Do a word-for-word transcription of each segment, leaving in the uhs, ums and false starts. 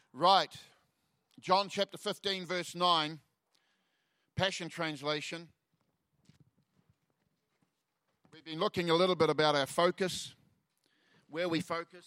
Right. John chapter fifteen, verse nine, Passion Translation. We've been looking a little bit about our focus, where we focus,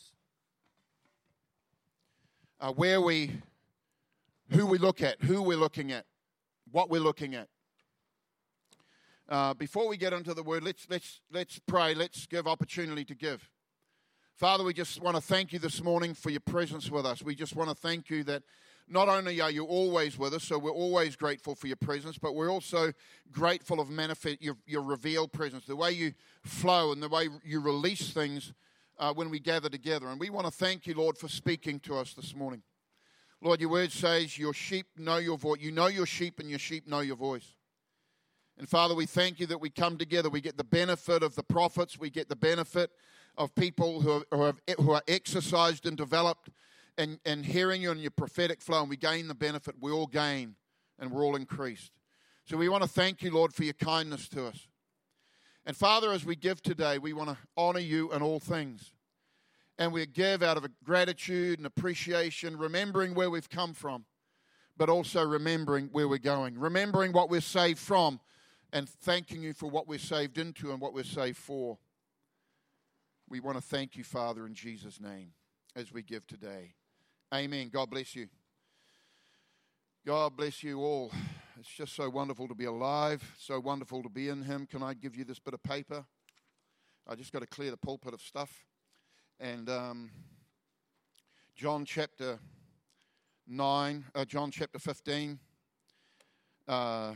uh, where we, who we look at, who we're looking at, what we're looking at. Uh, before we get into the word, let's let's let's pray. Let's give opportunity to give. Father, we just want to thank you this morning for your presence with us. We just want to thank you that not only are you always with us, so we're always grateful for your presence, but we're also grateful of manifest your, your revealed presence, the way you flow and the way you release things uh, when we gather together. And we want to thank you, Lord, for speaking to us this morning. Lord, your word says your sheep know your voice. You know your sheep and your sheep know your voice. And Father, we thank you that we come together. We get the benefit of the prophets. We get the benefit of people who are, who, have, who are exercised and developed and, and hearing you in your prophetic flow. And we gain the benefit. We all gain and we're all increased. So we want to thank you, Lord, for your kindness to us. And Father, as we give today, we want to honor you in all things. And we give out of a gratitude and appreciation, remembering where we've come from, but also remembering where we're going, remembering what we're saved from, and thanking you for what we're saved into and what we're saved for. We want to thank you, Father, in Jesus' name, as we give today. Amen. God bless you. God bless you all. It's just so wonderful to be alive, so wonderful to be in him. Can I give you this bit of paper? I just got to clear the pulpit of stuff. And um, John chapter nine, uh, John chapter fifteen. Uh,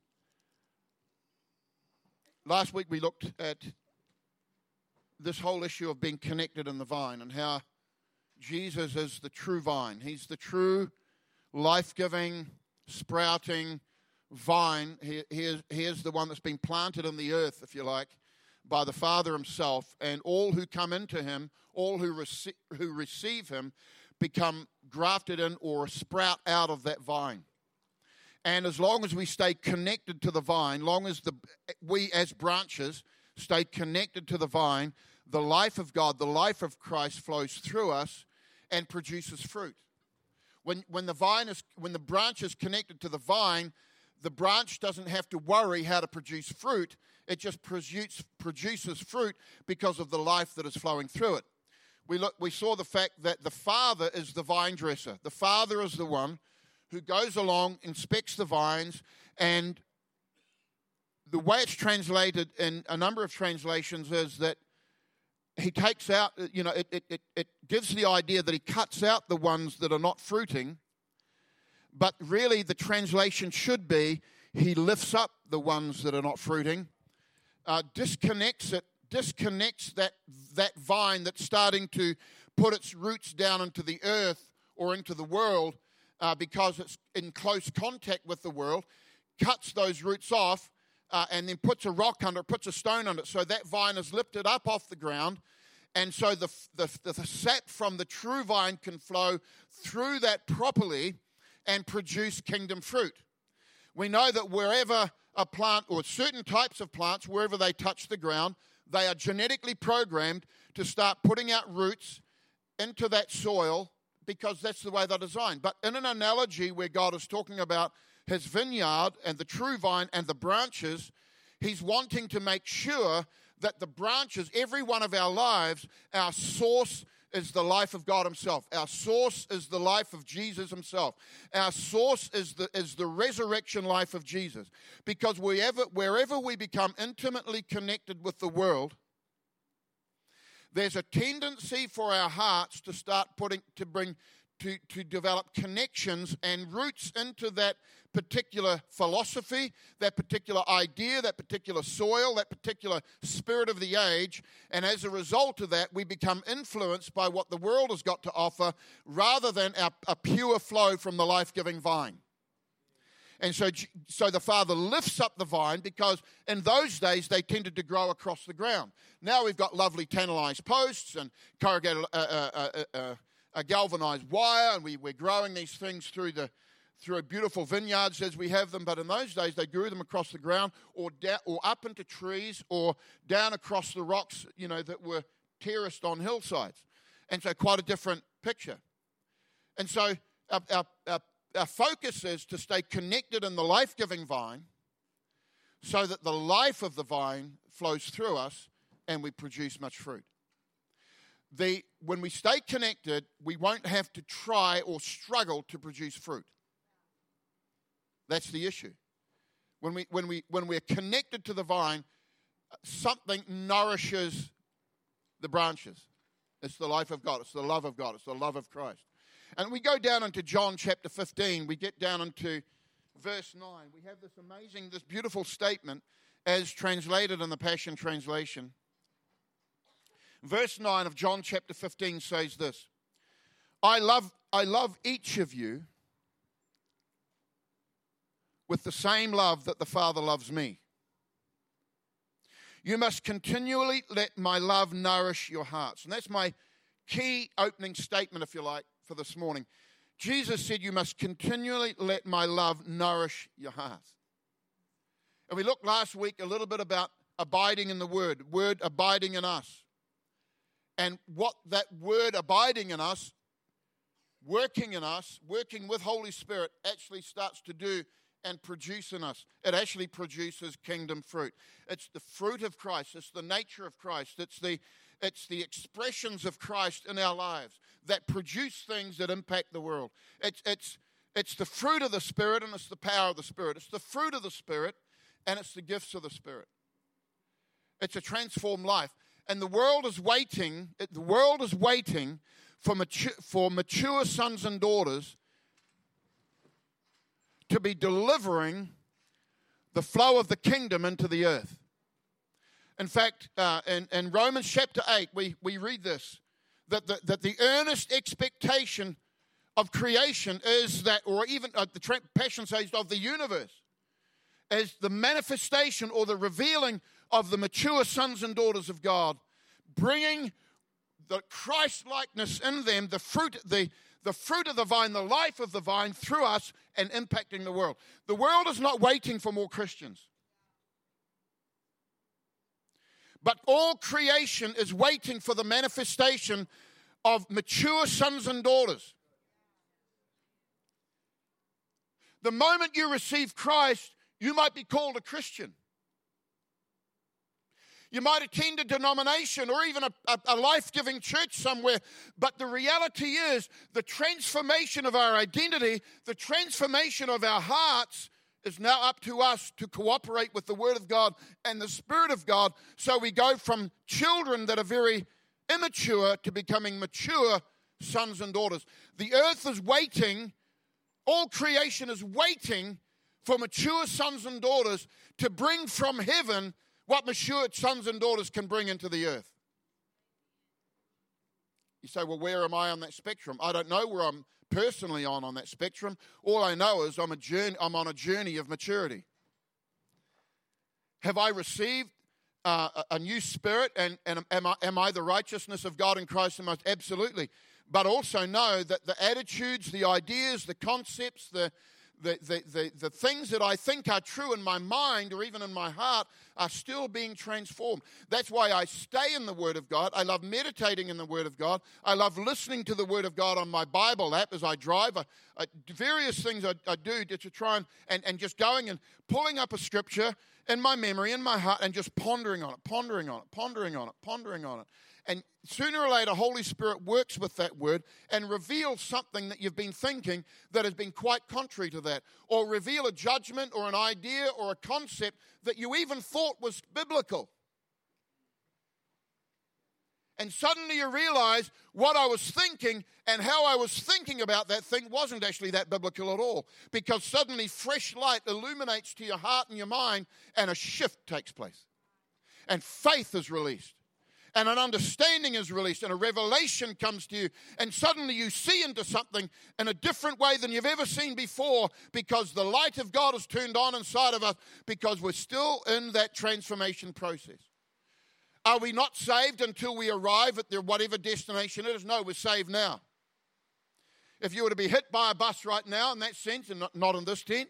last week we looked at this whole issue of being connected in the vine and how Jesus is the true vine. He's the true life-giving, sprouting vine. He, he, is, he is the one that's been planted in the earth, if you like, by the Father himself. And all who come into him, all who, rece- who receive him, become grafted in or sprout out of that vine. And as long as we stay connected to the vine, long as the we as branches stay connected to the vine, the life of God, the life of Christ flows through us and produces fruit. When when the vine is when the branch is connected to the vine, the branch doesn't have to worry how to produce fruit. It just produce, produces fruit because of the life that is flowing through it. We look we saw the fact that the Father is the vine dresser. The Father is the one who goes along, inspects the vines, and the way it's translated in a number of translations is that he takes out, you know, it, it, it, it gives the idea that he cuts out the ones that are not fruiting, but really the translation should be he lifts up the ones that are not fruiting, uh, disconnects it, disconnects that, that vine that's starting to put its roots down into the earth or into the world uh, because it's in close contact with the world, cuts those roots off, Uh, and then puts a rock under it, puts a stone under it, so that vine is lifted up off the ground, and so the, the, the sap from the true vine can flow through that properly and produce kingdom fruit. We know that wherever a plant, or certain types of plants, wherever they touch the ground, they are genetically programmed to start putting out roots into that soil because that's the way they're designed. But in an analogy where God is talking about his vineyard and the true vine and the branches, he's wanting to make sure that the branches, every one of our lives, our source is the life of God himself. Our source is the life of Jesus himself. Our source is the is the resurrection life of Jesus. Because wherever, wherever we become intimately connected with the world, there's a tendency for our hearts to start putting, to bring, to, to develop connections and roots into that particular philosophy, that particular idea, that particular soil, that particular spirit of the age. And as a result of that, we become influenced by what the world has got to offer rather than a, a pure flow from the life-giving vine. And so, so the Father lifts up the vine because in those days they tended to grow across the ground. Now we've got lovely tannalized posts and corrugated, uh, uh, uh, uh, uh, galvanized wire, and we, we're growing these things through the through beautiful vineyards as we have them. But in those days they grew them across the ground or da- or up into trees or down across the rocks, you know, that were terraced on hillsides. And so quite a different picture. And so our, our, our, our focus is to stay connected in the life-giving vine so that the life of the vine flows through us and we produce much fruit. The, when we stay connected, we won't have to try or struggle to produce fruit. That's the issue. When, we, when, we, when we're connected to the vine, something nourishes the branches. It's the life of God. It's the love of God. It's the love of Christ. And we go down into John chapter fifteen. We get down into verse nine. We have this amazing, this beautiful statement as translated in the Passion Translation. Verse nine of John chapter fifteen says this: I love, I love each of you with the same love that the Father loves me. You must continually let my love nourish your hearts. And that's my key opening statement, if you like, for this morning. Jesus said, you must continually let my love nourish your hearts. And we looked last week a little bit about abiding in the Word, Word abiding in us. And what that Word abiding in us, working in us, working with Holy Spirit actually starts to do and produce in us. It actually produces kingdom fruit. It's the fruit of Christ. It's the nature of Christ. It's the, it's the expressions of Christ in our lives that produce things that impact the world. It's, it's, it's the fruit of the Spirit and it's the power of the Spirit. It's the fruit of the Spirit and it's the gifts of the Spirit. It's a transformed life. And the world is waiting, the world is waiting for mature, for mature sons and daughters to be delivering the flow of the kingdom into the earth. In fact, uh, in, in Romans chapter eight, we, we read this, that the, that the earnest expectation of creation is that, or even uh, the Passion says of the universe, is the manifestation or the revealing of the mature sons and daughters of God, bringing the Christ-likeness in them, the fruit, the the fruit of the vine, the life of the vine through us and impacting the world. The world is not waiting for more Christians. But all creation is waiting for the manifestation of mature sons and daughters. The moment you receive Christ, you might be called a Christian. You might attend a denomination or even a, a, a life-giving church somewhere, but the reality is the transformation of our identity, the transformation of our hearts is now up to us to cooperate with the Word of God and the Spirit of God, so we go from children that are very immature to becoming mature sons and daughters. The earth is waiting, all creation is waiting for mature sons and daughters to bring from heaven what mature sons and daughters can bring into the earth. You say, well, where am I on that spectrum? I don't know where I'm personally on on that spectrum. All I know is I'm, a journey, I'm on a journey of maturity. Have I received uh, a, a new spirit, and, and am, I, am I the righteousness of God in Christ? And most absolutely. But also know that the attitudes, the ideas, the concepts, the The, the, the, the things that I think are true in my mind or even in my heart are still being transformed. That's why I stay in the Word of God. I love meditating in the Word of God. I love listening to the Word of God on my Bible app as I drive. I, I, various things I, I do to, to try and, and, and just going and pulling up a scripture in my memory, in my heart, and just pondering on it, pondering on it, pondering on it, pondering on it. And sooner or later, Holy Spirit works with that word and reveals something that you've been thinking that has been quite contrary to that. Or reveal a judgment or an idea or a concept that you even thought was biblical. And suddenly you realize what I was thinking and how I was thinking about that thing wasn't actually that biblical at all. Because suddenly fresh light illuminates to your heart and your mind and a shift takes place. And faith is released. And an understanding is released and a revelation comes to you. And suddenly you see into something in a different way than you've ever seen before, because the light of God is turned on inside of us, because we're still in that transformation process. Are we not saved until we arrive at their whatever destination it is? No, we're saved now. If you were to be hit by a bus right now in that sense, and not, not in this tent,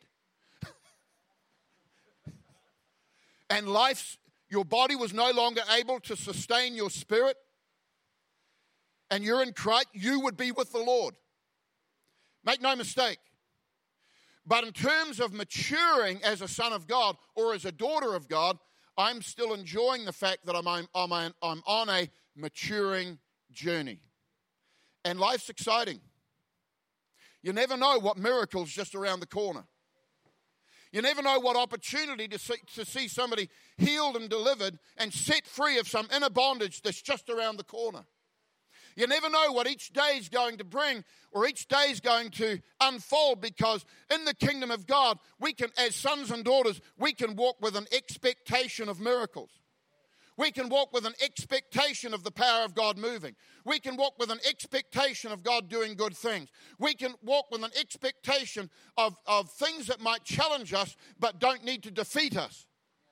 and life's your body was no longer able to sustain your spirit, and you're in Christ, you would be with the Lord. Make no mistake. But in terms of maturing as a son of God or as a daughter of God, I'm still enjoying the fact that I'm, I'm, I'm, I'm on a maturing journey. And life's exciting. You never know what miracle's just around the corner. You never know what opportunity to see, to see somebody healed and delivered and set free of some inner bondage that's just around the corner. You never know what each day is going to bring or each day is going to unfold, because in the kingdom of God, we can, as sons and daughters, we can walk with an expectation of miracles. We can walk with an expectation of the power of God moving. We can walk with an expectation of God doing good things. We can walk with an expectation of, of things that might challenge us but don't need to defeat us.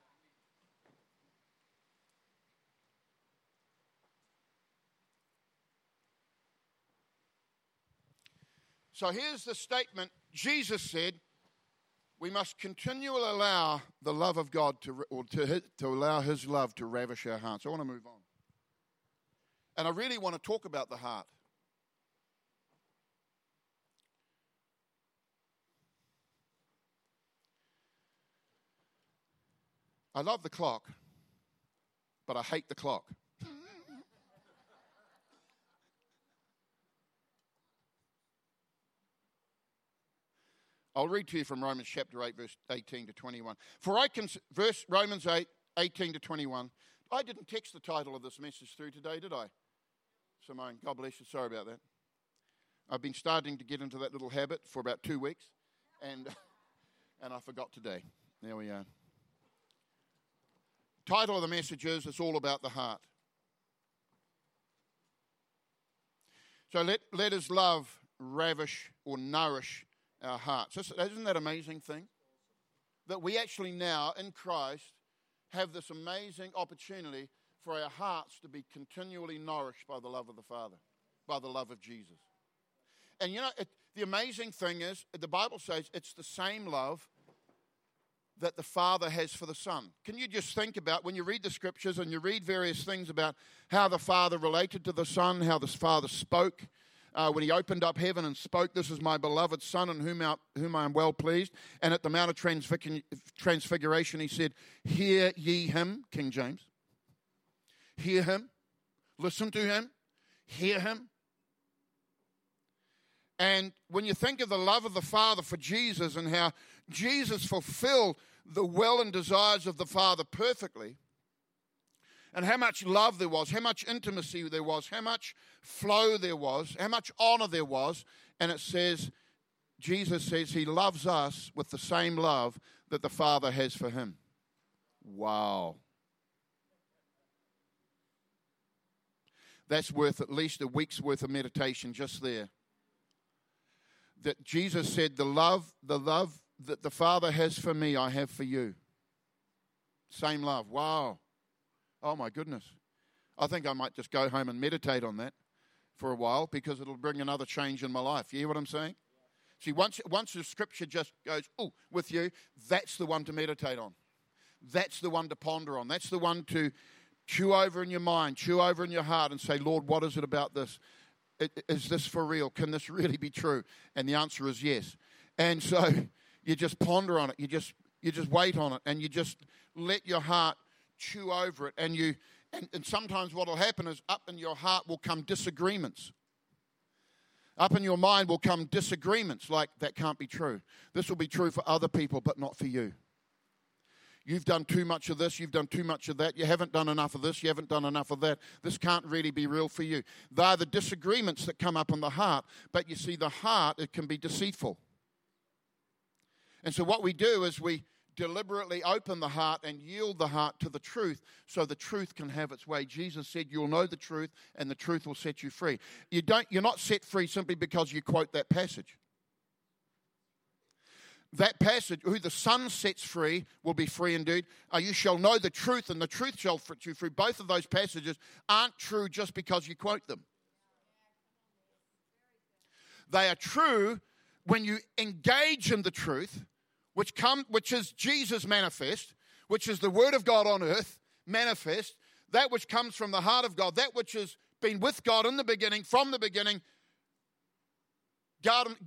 So here's the statement. Jesus said, we must continually allow the love of God to, or to, to allow His love to ravish our hearts. I want to move on. And I really want to talk about the heart. I love the clock, but I hate the clock. I'll read to you from Romans chapter eight, verse eighteen to twenty-one. For I can, verse Romans eight, eighteen to twenty-one. I didn't text the title of this message through today, did I? Simone, God bless you. Sorry about that. I've been starting to get into that little habit for about two weeks, and and I forgot today. There we are. Title of the message is, it's all about the heart. So let, let His love ravish or nourish our hearts. Isn't that an amazing thing? That we actually now, in Christ, have this amazing opportunity for our hearts to be continually nourished by the love of the Father, by the love of Jesus. And you know, it, the amazing thing is, the Bible says it's the same love that the Father has for the Son. Can you just think about, when you read the Scriptures and you read various things about how the Father related to the Son, how the Father spoke, Uh, when He opened up heaven and spoke, "This is my beloved Son in whom I, whom I am well pleased." And at the Mount of Transfig- Transfiguration, He said, "Hear ye Him," King James. Hear Him. Listen to Him. Hear Him. And when you think of the love of the Father for Jesus and how Jesus fulfilled the will and desires of the Father perfectly, and how much love there was, how much intimacy there was, how much flow there was, how much honor there was. And it says, Jesus says He loves us with the same love that the Father has for Him. Wow. That's worth at least a week's worth of meditation just there. That Jesus said, the love, the love that the Father has for me, I have for you. Same love. Wow. Oh, my goodness. I think I might just go home and meditate on that for a while, because it'll bring another change in my life. You hear what I'm saying? See, once, once the Scripture just goes, oh, with you, that's the one to meditate on. That's the one to ponder on. That's the one to chew over in your mind, chew over in your heart and say, Lord, what is it about this? Is this for real? Can this really be true? And the answer is yes. And so you just ponder on it. You just, you just wait on it, and you just let your heart chew over it, and you and, and sometimes what will happen is up in your heart will come disagreements. Up in your mind will come disagreements like, that can't be true. This will be true for other people, but not for you. You've done too much of this, you've done too much of that, you haven't done enough of this, you haven't done enough of that. This can't really be real for you. They're the disagreements that come up in the heart, but you see, the heart, it can be deceitful. And so what we do is we deliberately open the heart and yield the heart to the truth, so the truth can have its way. Jesus said, you'll know the truth, and the truth will set you free. You don't, you're not set free simply because you quote that passage. That passage, who the Son sets free will be free indeed. Uh, you shall know the truth, and the truth shall set you free. Both of those passages aren't true just because you quote them. They are true when you engage in the truth, which come, which is Jesus manifest, which is the Word of God on earth manifest, that which comes from the heart of God, that which has been with God in the beginning, from the beginning. God,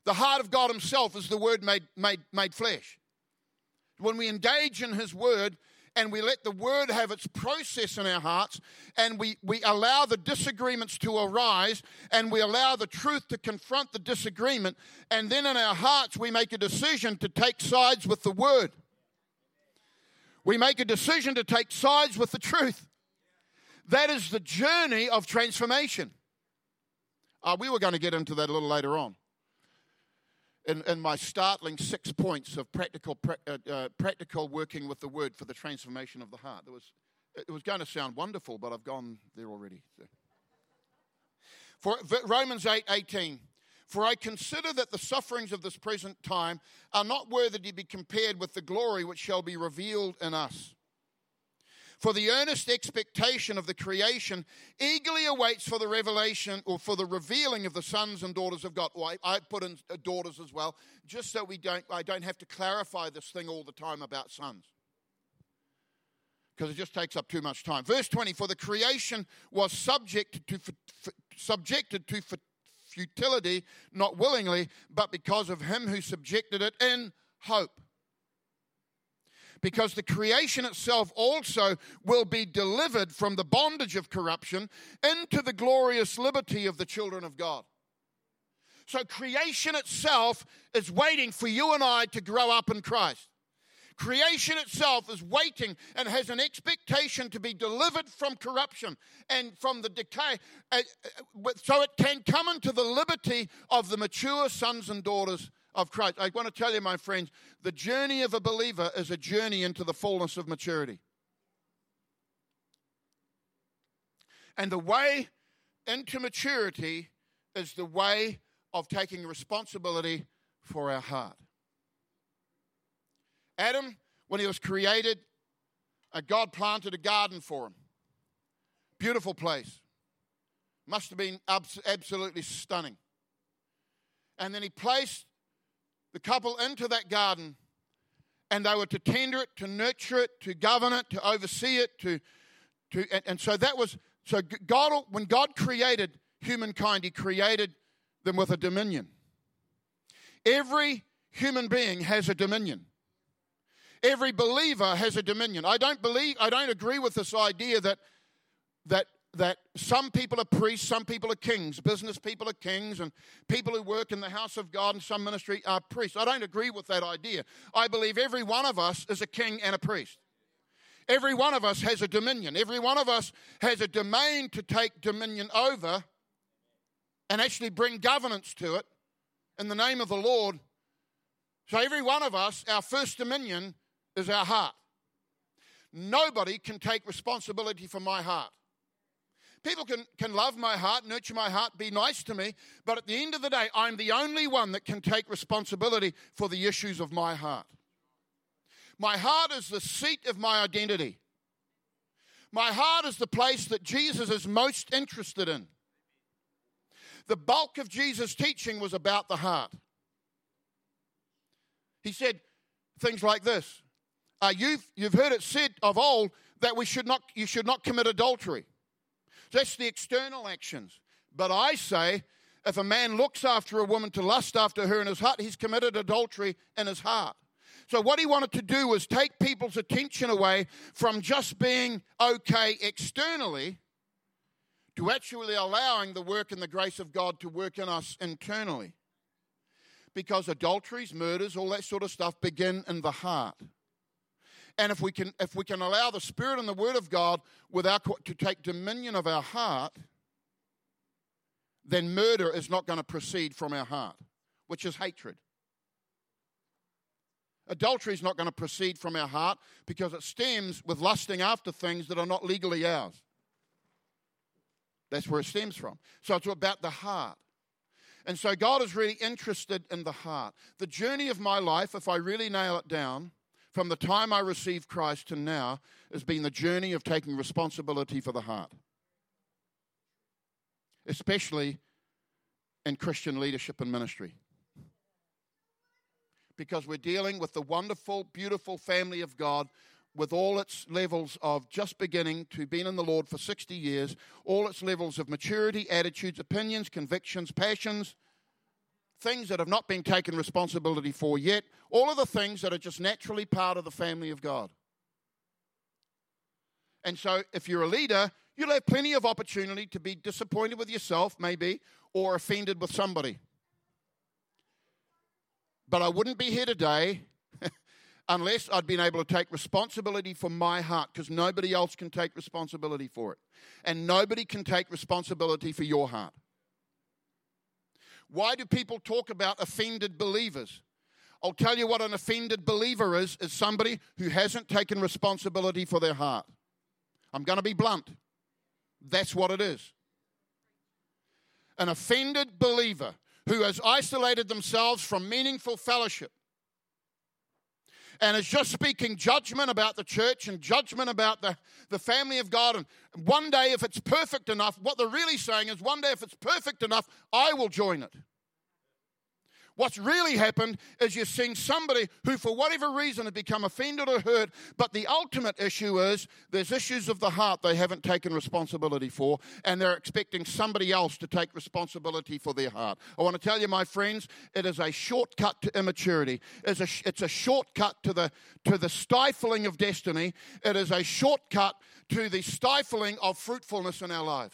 The heart of God himself is the Word made, made, made flesh. When we engage in his Word and we let the Word have its process in our hearts, and we, we allow the disagreements to arise, and we allow the truth to confront the disagreement, and then in our hearts we make a decision to take sides with the Word. We make a decision to take sides with the truth. That is the journey of transformation. Uh, we were going to get into that a little later on. In, in my startling six points of practical uh, uh, practical working with the Word for the transformation of the heart. It was, it was going to sound wonderful, but I've gone there already. So. For Romans eight eighteen, for I consider that the sufferings of this present time are not worthy to be compared with the glory which shall be revealed in us. For the earnest expectation of the creation eagerly awaits for the revelation or for the revealing of the sons and daughters of God. Well, I, I put in daughters as well, just so we don't. I don't have to clarify this thing all the time about sons, because it just takes up too much time. Verse twenty: for the creation was subject to f- subjected to f- futility, not willingly, but because of him who subjected it in hope. Because the creation itself also will be delivered from the bondage of corruption into the glorious liberty of the children of God. So creation itself is waiting for you and I to grow up in Christ. Creation itself is waiting and has an expectation to be delivered from corruption and from the decay, so it can come into the liberty of the mature sons and daughters of Christ. I want to tell you, my friends, the journey of a believer is a journey into the fullness of maturity. And the way into maturity is the way of taking responsibility for our heart. Adam, when he was created, God planted a garden for him. Beautiful place. Must have been absolutely stunning. And then he placed the couple into that garden, and they were to tender it, to nurture it, to govern it, to oversee it, to, to and, and so that was, so God, when God created humankind, he created them with a dominion. Every human being has a dominion. Every believer has a dominion. I don't believe, I don't agree with this idea that, that that some people are priests, some people are kings. Business people are kings, and people who work in the house of God in some ministry are priests. I don't agree with that idea. I believe every one of us is a king and a priest. Every one of us has a dominion. Every one of us has a domain to take dominion over and actually bring governance to it in the name of the Lord. So every one of us, our first dominion is our heart. Nobody can take responsibility for my heart. People can, can love my heart, nurture my heart, be nice to me, but at the end of the day, I'm the only one that can take responsibility for the issues of my heart. My heart is the seat of my identity. My heart is the place that Jesus is most interested in. The bulk of Jesus' teaching was about the heart. He said things like this. Uh, you've, you've heard it said of old that we should not, you should not commit adultery. That's the external actions. But I say, if a man looks after a woman to lust after her in his heart, he's committed adultery in his heart. So what he wanted to do was take people's attention away from just being okay externally to actually allowing the work and the grace of God to work in us internally. Because adulteries, murders, all that sort of stuff begin in the heart. And if we can if we can allow the Spirit and the Word of God without to take dominion of our heart, then murder is not going to proceed from our heart, which is hatred. Adultery is not going to proceed from our heart because it stems with lusting after things that are not legally ours. That's where it stems from. So it's about the heart. And so God is really interested in the heart. The journey of my life, if I really nail it down, from the time I received Christ to now, has been the journey of taking responsibility for the heart. Especially in Christian leadership and ministry. Because we're dealing with the wonderful, beautiful family of God with all its levels of just beginning to being in the Lord for sixty years, all its levels of maturity, attitudes, opinions, convictions, passions, things that have not been taken responsibility for yet, all of the things that are just naturally part of the family of God. And so if you're a leader, you'll have plenty of opportunity to be disappointed with yourself, maybe, or offended with somebody. But I wouldn't be here today unless I'd been able to take responsibility for my heart, because nobody else can take responsibility for it. And nobody can take responsibility for your heart. Why do people talk about offended believers? I'll tell you what an offended believer is, is somebody who hasn't taken responsibility for their heart. I'm going to be blunt. That's what it is. An offended believer who has isolated themselves from meaningful fellowship and is just speaking judgment about the church and judgment about the, the family of God. And one day, if it's perfect enough, what they're really saying is, one day, if it's perfect enough, I will join it. What's really happened is you're seeing somebody who, for whatever reason, has become offended or hurt, but the ultimate issue is there's issues of the heart they haven't taken responsibility for, and they're expecting somebody else to take responsibility for their heart. I want to tell you, my friends, it is a shortcut to immaturity. It's a, it's a shortcut to the, to the stifling of destiny. It is a shortcut to the stifling of fruitfulness in our lives.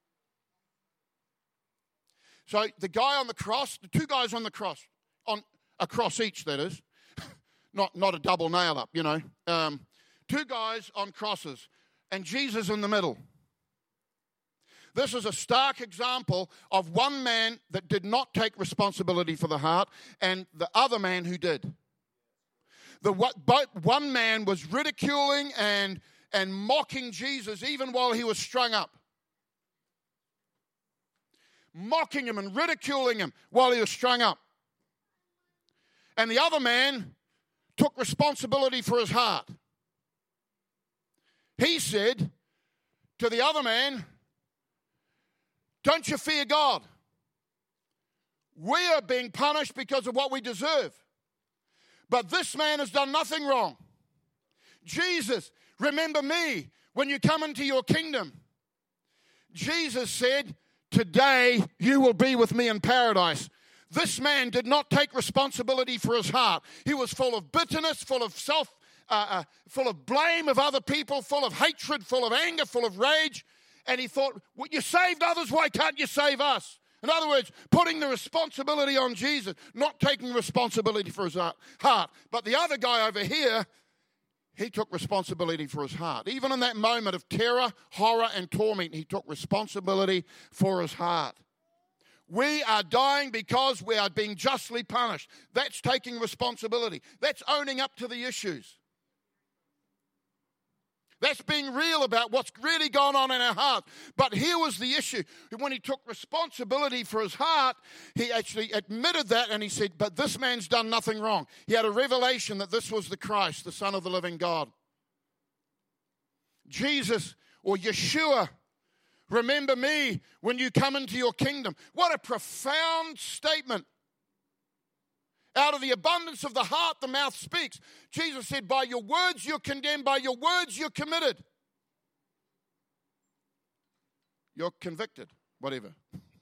So the guy on the cross, the two guys on the cross, on a cross each, that is, not, not a double nail up, you know. Um, two guys on crosses, and Jesus in the middle. This is a stark example of one man that did not take responsibility for the heart, and the other man who did. The what, both, one man was ridiculing and, and mocking Jesus even while he was strung up. Mocking him and ridiculing him while he was strung up. And the other man took responsibility for his heart. He said to the other man, "Don't you fear God? We are being punished because of what we deserve. But this man has done nothing wrong. Jesus, remember me when you come into your kingdom." Jesus said, "Today you will be with me in paradise." This man did not take responsibility for his heart. He was full of bitterness, full of self, uh, uh, full of blame of other people, full of hatred, full of anger, full of rage. And he thought, well, you saved others, why can't you save us? In other words, putting the responsibility on Jesus, not taking responsibility for his heart. But the other guy over here, he took responsibility for his heart. Even in that moment of terror, horror, and torment, he took responsibility for his heart. We are dying because we are being justly punished. That's taking responsibility. That's owning up to the issues. That's being real about what's really going on in our heart. But here was the issue. When he took responsibility for his heart, he actually admitted that, and he said, but this man's done nothing wrong. He had a revelation that this was the Christ, the Son of the living God. Jesus, or Yeshua, remember me when you come into your kingdom. What a profound statement. Out of the abundance of the heart, the mouth speaks. Jesus said, by your words you're condemned, by your words you're committed. You're convicted, whatever.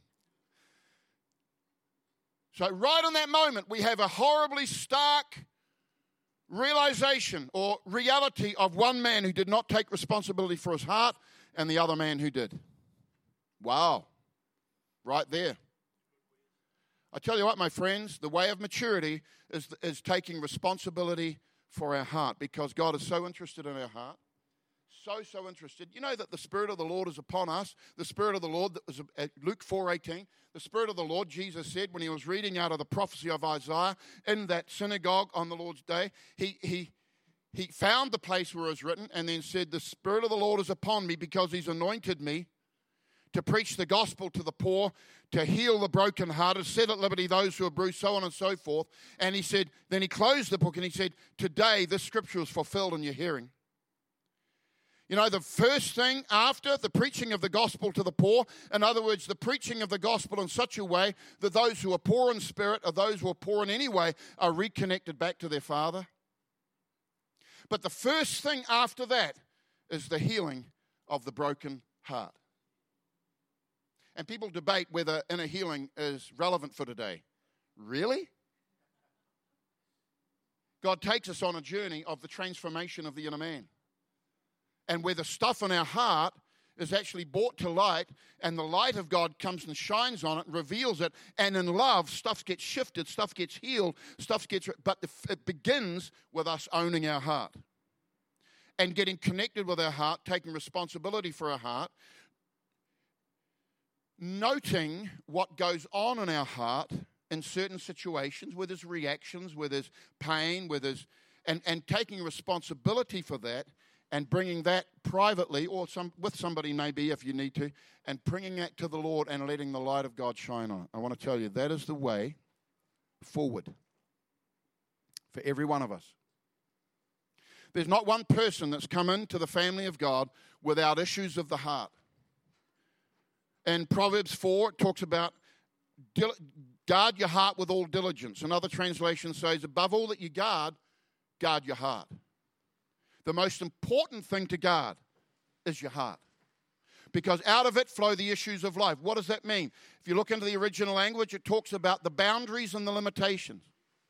So right in that moment, we have a horribly stark realization or reality of one man who did not take responsibility for his heart and the other man who did. Wow. Right there. I tell you what, my friends, the way of maturity is, is taking responsibility for our heart, because God is so interested in our heart. So, so interested. You know that the Spirit of the Lord is upon us. The Spirit of the Lord, that was at Luke four eighteen, the Spirit of the Lord, Jesus said when he was reading out of the prophecy of Isaiah in that synagogue on the Lord's day, he he he found the place where it was written and then said, the Spirit of the Lord is upon me because he's anointed me to preach the gospel to the poor, to heal the brokenhearted, set at liberty those who are bruised, so on and so forth. And he said, then he closed the book and he said, today this scripture is fulfilled in your hearing. You know, the first thing after the preaching of the gospel to the poor, in other words, the preaching of the gospel in such a way that those who are poor in spirit or those who are poor in any way are reconnected back to their Father. But the first thing after that is the healing of the broken heart. And people debate whether inner healing is relevant for today. Really? God takes us on a journey of the transformation of the inner man. And where the stuff in our heart is actually brought to light, and the light of God comes and shines on it, and reveals it, and in love, stuff gets shifted, stuff gets healed, stuff gets... But it begins with us owning our heart and getting connected with our heart, taking responsibility for our heart, noting what goes on in our heart in certain situations, where there's reactions, where there's pain, where there's... And, and taking responsibility for that, and bringing that privately, or some with somebody maybe if you need to, and bringing that to the Lord and letting the light of God shine on it. I want to tell you, that is the way forward for every one of us. There's not one person that's come into the family of God without issues of the heart. In Proverbs four, it talks about dil- guard your heart with all diligence. Another translation says, above all that you guard, guard your heart. The most important thing to guard is your heart, because out of it flow the issues of life. What does that mean? If you look into the original language, it talks about the boundaries and the limitations.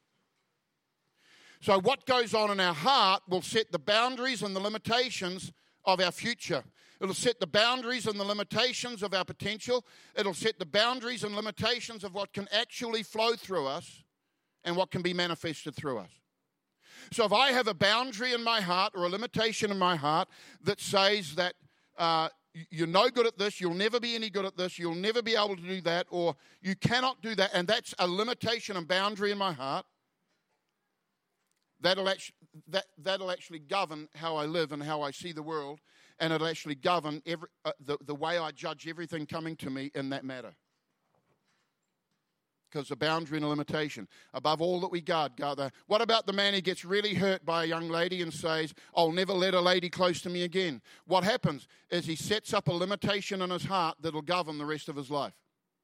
So what goes on in our heart will set the boundaries and the limitations of our future. It'll set the boundaries and the limitations of our potential. It'll set the boundaries and limitations of what can actually flow through us and what can be manifested through us. So if I have a boundary in my heart or a limitation in my heart that says that uh, you're no good at this, you'll never be any good at this, you'll never be able to do that, or you cannot do that, and that's a limitation and boundary in my heart, that'll actually, that, that'll actually govern how I live and how I see the world, and it'll actually govern every, uh, the, the way I judge everything coming to me in that matter. Because a boundary and a limitation. Above all that we guard, guard that. What about the man who gets really hurt by a young lady and says, I'll never let a lady close to me again? What happens is he sets up a limitation in his heart that'll govern the rest of his life.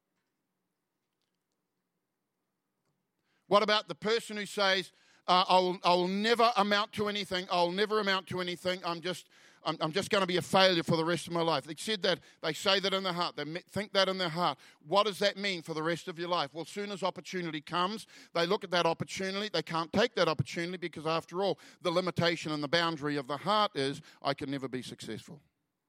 What about the person who says, uh, I'll, I'll never amount to anything, I'll never amount to anything, I'm just... I'm, I'm just going to be a failure for the rest of my life. They said that, they say that in their heart, they think that in their heart. What does that mean for the rest of your life? Well, as soon as opportunity comes, they look at that opportunity. They can't take that opportunity because, after all, the limitation and the boundary of the heart is, I can never be successful.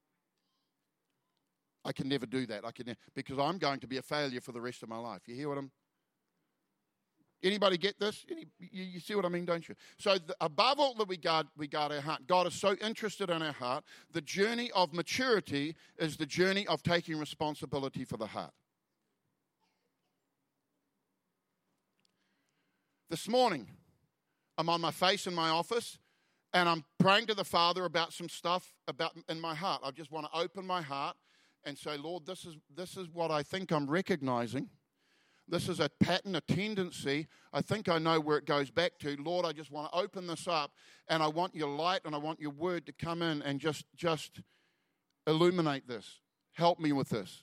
I can never do that. I can ne- because I'm going to be a failure for the rest of my life. You hear what I'm... Anybody get this? Any, you, you see what I mean, don't you? So the, above all that we guard, we guard our heart. God is so interested in our heart. The journey of maturity is the journey of taking responsibility for the heart. This morning, I'm on my face in my office, and I'm praying to the Father about some stuff about in my heart. I just want to open my heart and say, Lord, this is this is what I think I'm recognizing. This is a pattern, a tendency. I think I know where it goes back to. Lord, I just want to open this up, and I want your light and I want your word to come in and just, just illuminate this. Help me with this.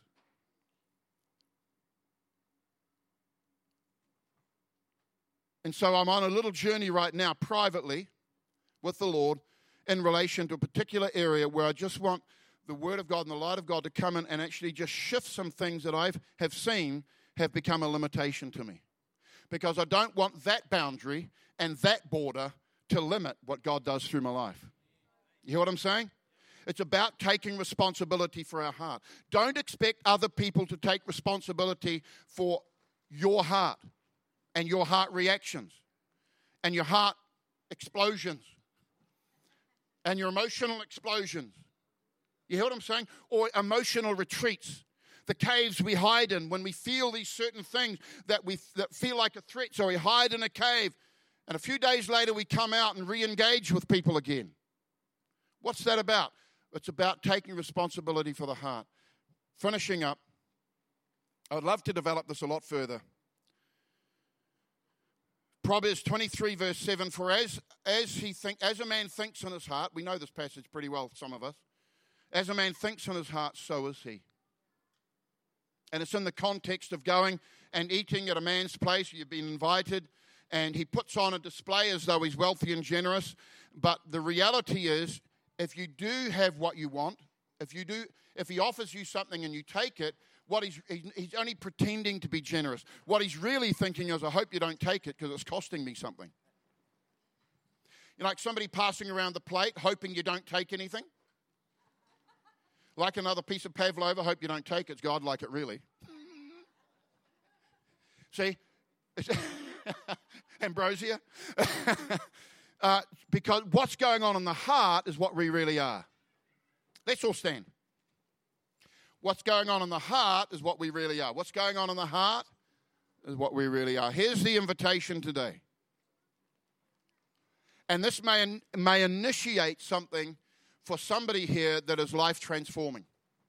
And so I'm on a little journey right now privately with the Lord in relation to a particular area where I just want the word of God and the light of God to come in and actually just shift some things that I have seen have become a limitation to me. Because I don't want that boundary and that border to limit what God does through my life. You hear what I'm saying? It's about taking responsibility for our heart. Don't expect other people to take responsibility for your heart and your heart reactions and your heart explosions and your emotional explosions. You hear what I'm saying? Or emotional retreats. The caves we hide in when we feel these certain things that we that feel like a threat. So we hide in a cave, and a few days later we come out and re-engage with people again. What's that about? It's about taking responsibility for the heart. Finishing up, I would love to develop this a lot further. Proverbs twenty-three, verse seven, for as, as, he think, as a man thinks in his heart, we know this passage pretty well, some of us. As a man thinks in his heart, so is he. And it's in the context of going and eating at a man's place. You've been invited, and he puts on a display as though he's wealthy and generous. But the reality is, if you do have what you want, if you do, if he offers you something and you take it, What he's, he's only pretending to be generous. What he's really thinking is, I hope you don't take it because it's costing me something. You know, like somebody passing around the plate, hoping you don't take anything. Like another piece of pavlova, hope you don't take it. It's God like it really. See? Ambrosia. uh, because what's going on in the heart is what we really are. Let's all stand. What's going on in the heart is what we really are. What's going on in the heart is what we really are. Here's the invitation today. And this may, may initiate something for somebody here that is life transforming.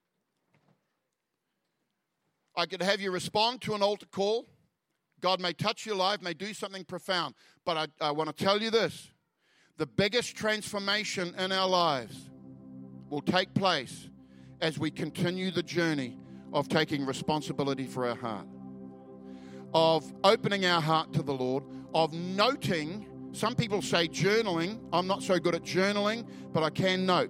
I could have you respond to an altar call. God may touch your life, may do something profound. But I, I want to tell you this. The biggest transformation in our lives will take place as we continue the journey of taking responsibility for our heart, of opening our heart to the Lord, of noting. Some people say journaling. I'm not so good at journaling, but I can note.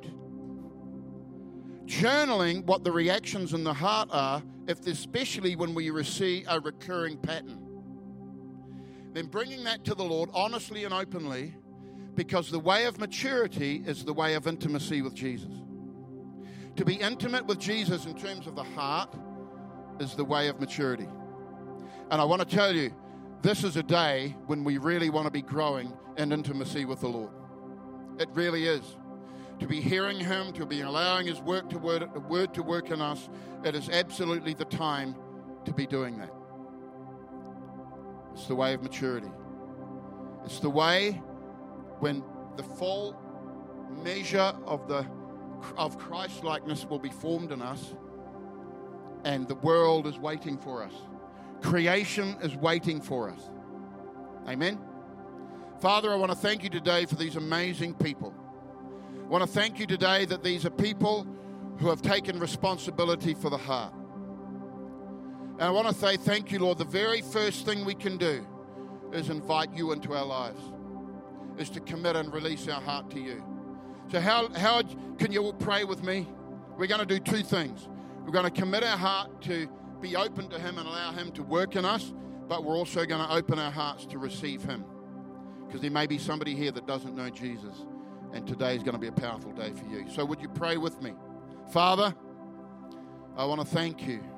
Journaling what the reactions in the heart are, if especially when we receive a recurring pattern. Then bringing that to the Lord honestly and openly, because the way of maturity is the way of intimacy with Jesus. To be intimate with Jesus in terms of the heart is the way of maturity. And I want to tell you, this is a day when we really want to be growing in intimacy with the Lord. It really is. To be hearing Him, to be allowing His work to word, word to work in us, it is absolutely the time to be doing that. It's the way of maturity. It's the way when the full measure of the of Christ-likeness will be formed in us, and the world is waiting for us. Creation is waiting for us. Amen? Father, I want to thank you today for these amazing people. I want to thank you today that these are people who have taken responsibility for the heart. And I want to say thank you, Lord. The very first thing we can do is invite you into our lives, is to commit and release our heart to you. So how, how can you all pray with me? We're going to do two things. We're going to commit our heart to be open to Him and allow Him to work in us, but we're also going to open our hearts to receive Him. Because there may be somebody here that doesn't know Jesus, and today is going to be a powerful day for you. So would you pray with me? Father, I want to thank you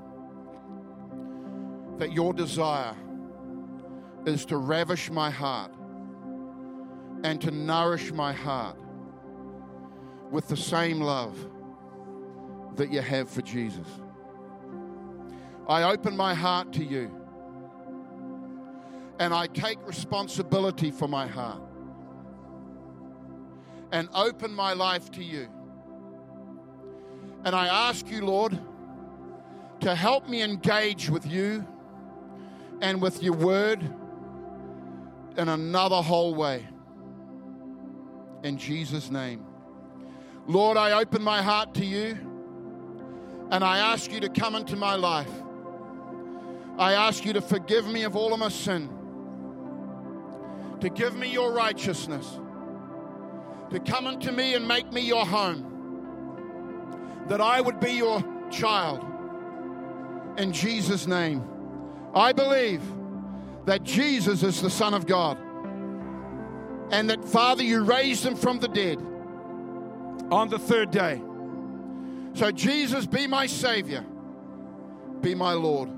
that your desire is to ravish my heart and to nourish my heart with the same love that you have for Jesus. I open my heart to you, and I take responsibility for my heart and open my life to you. And I ask you, Lord, to help me engage with you and with your word in another whole way. In Jesus' name. Lord, I open my heart to you, and I ask you to come into my life. I ask you to forgive me of all of my sin, to give me your righteousness, to come into me and make me your home, that I would be your child. In Jesus' name. I believe that Jesus is the Son of God, and that, Father, you raised him from the dead on the third day. So, Jesus, be my Savior, be my Lord,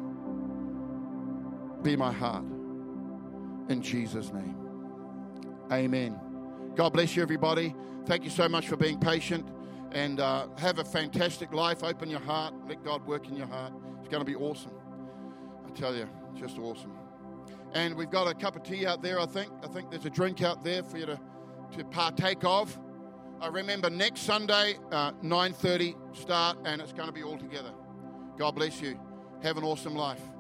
be my heart. In Jesus' name. Amen. God bless you, everybody. Thank you so much for being patient, and uh, have a fantastic life. Open your heart. Let God work in your heart. It's going to be awesome. I tell you, just awesome. And we've got a cup of tea out there, I think. I think there's a drink out there for you to, to partake of. I remember next Sunday, uh, nine thirty start, and it's going to be all together. God bless you. Have an awesome life.